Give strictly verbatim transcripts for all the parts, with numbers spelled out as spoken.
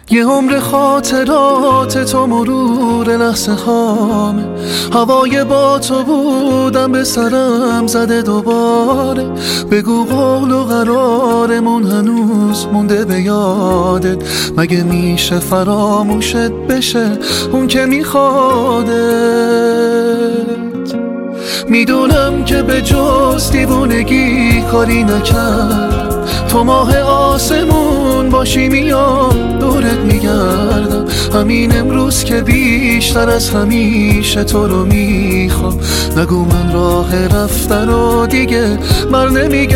یه عمر خاطرات تو مرور لحظه هامه، هوای با تو بودم به سرم زده دوباره. بگو قول و قرارمون هنوز مونده به یادت، مگه میشه فراموشت بشه اون که میخوادت؟ میدونم که به جز دیوونگی کاری نکرد، تو ماه آسمون باشی میام دورت میگردم. همین امروز که بیشتر از همیشه تو رو میخوام، نگو من راه رفتن رو دیگه بر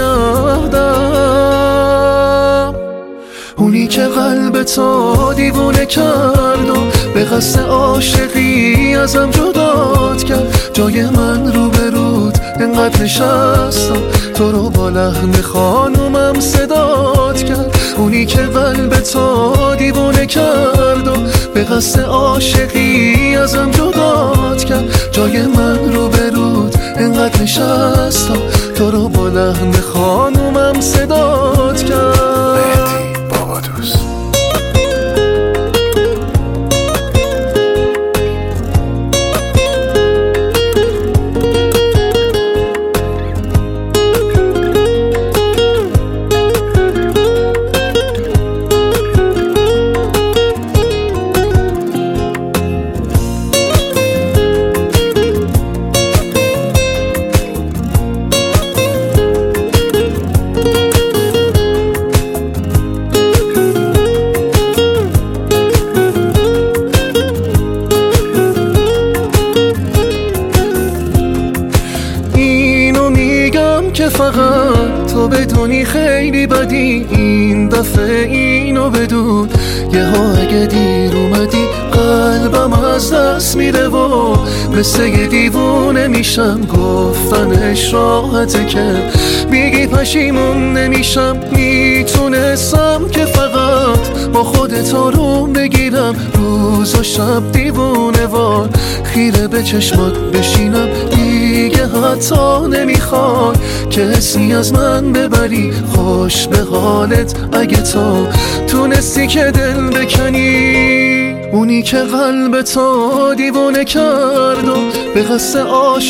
نمیگردم. اونی که قلب تو دیوونه کرد و به قصد عاشقی ازم جدات کرد، جای من رو به رود انقدر نشستم تو رو با لحن خانومم صدات کرد. اونی که قلب تو دیوونه کرد و به قصد عاشقی ازم جدات کرد، جای من رو به رود انقدر نشستم تو رو با لحن خانومم صدات کرد. که فقط تو بدونی خیلی بدی این دفعه، اینو بدون یه ها اگه دیر اومدی قلبم از دست میره و مثل یه دیوونه میشم. گفتنش راحته که میگی پشیمون نمیشم. میتونستم که فقط با خودت آروم بگیرم، روز و شب دیوونه وار خیره به چشمات بشینم. دیگه حتی نمیخوای که حسی از من ببری، خوش به حالت اگه تو تونستی که دل بکنی. اونی که قلب تو دیوونه کرد و به قصد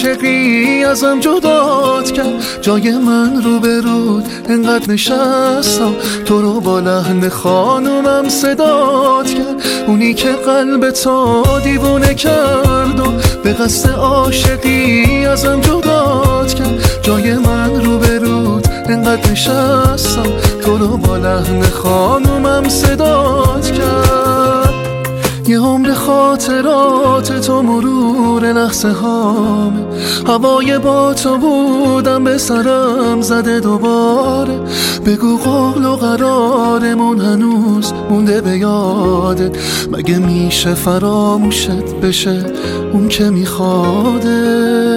عاشقی ازم جدات کرد، جای من رو به رود انقدر نشستم تو رو با لحن خانومم صدات کرد. اونی که قلب تو دیوونه کرد و به قصد عاشقی ازم جدات کرد، جای من رو به رود انقدر نشستم تو رو با لحن خانومم صدات کرد. یه عمر خاطرات تو مرور لحظه هامه، هوای با تو بودم به سرم زده دوباره. بگو قول و قرارمون هنوز مونده به یادت، مگه میشه فراموشت بشه اون که میخواده؟